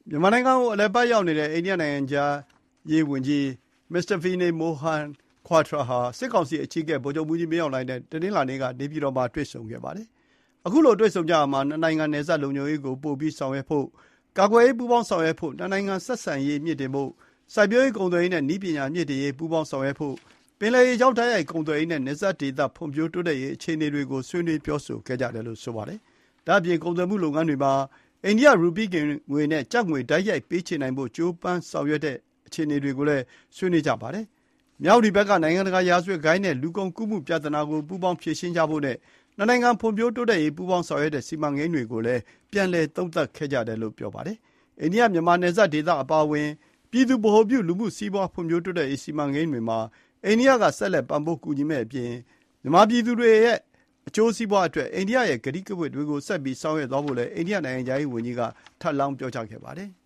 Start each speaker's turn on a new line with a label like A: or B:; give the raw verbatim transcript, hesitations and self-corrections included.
A: မြန်မာနိုင်ငံကိုအလည်ပတ်ရောက်နေတဲ့အိန္ဒိယနိုင်ငံခြားရေးဝန်ကြီးမစ္စတာဗီနေမိုဟန်ခွာထရာဟာစစ်ကောင်စီအကြီးအကဲဗိုလ်ချုပ်မှူးကြီးမင်းအောင်လှိုင်နဲ့တနင်္လာနေ့ကနေပြည်တော်မှာတွေ့ဆုံခဲ့ပါတယ်။အခုလိုတွေ့ဆုံကြရာမှာနှစ်နိုင်ငံနယ်စပ်လုံခြုံရေးကိုပိုပြီးဆောင်ရွက်ဖို့၊ကာကွယ်ရေးပူးပေါင်းဆောင်ရွက်ဖို့၊နှစ်နိုင်ငံဆက်ဆံရေးမြှင့်တင်ဖို့၊စိုက်ပျိုးရေးကုန်သွယ်ရေးနဲ့နည်းပညာမြှင့်တင်ရေးပူးပေါင်းဆောင်ရွက်ဖို့၊ပင်လယ်ရေကြောင်းတိုက်ရိုက်ကုန်သွယ်ရေးနဲ့နယ်စပ်ဒေသဖွံ့ဖြိုးတိုးတက်ရေးအခြေအနေတွေကိုဆွေးနွေးပြောဆိုခဲ့ကြတယ်လို့ဆိုပါတယ်။ဒါ့အပြင်ကုန်သွယ်မှုလုပ်ငန်းတွေမှာအိန္ဒိယရူပီးငွေနဲ့ကျပ်ငွေတိုက်ရိုက်ပေးချေနိုင်ဖို့ကြိုးပမ်းဆောင်ရွက်တဲ့အခြေအနေတွေကိုလည်းဆွေးနွေးကြပါတယ်။မြဝတီဘက်ကနိုင်ငံတကာရာဇဝတ်ဂိုဏ်းနဲ့လူကုန်ကူးမှုပြဿနာကိုပူးပေါင်းဖြေရှင်းကြဖို့နဲ့နှစ်နိုင်ငံဖွံ့ဖြိုးတိုးတက်ရေးပူးပေါင်းဆောင်ရွက်တဲ့စီမံကိန်းတွေကိုလည်းပြန်လည်သုံးသပ်ခဲ့ကြတယ်လို့ပြောပါတယ်။အိန္ဒိယမြန်မာနယ်စပ်ဒေသအပါအဝင်ပြည်သူဗဟိုပြုလူမှုစီးပွားဖွံ့ဖြိုးတိုးတက်ရေးစီမံကိန်းတွေမှာအိန္ဒိယကဆက်လက်ပံ့ပိုးကူညီမယ့်အပြင်မြန်မာပြည်သူတွေရဲ့အကျိုးစီးပွားအတွက်အိန္ဒိယရဲ့ကတိကဝတ်တွေကိုဆက်ပြီးဆောင်ရွက်သွားဖို့လည်းအိန္ဒိယနိုင်ငံခြားရေးဝန်ကြီးကထပ်လောင်းပြောကြားခဲ့ပါတယ်။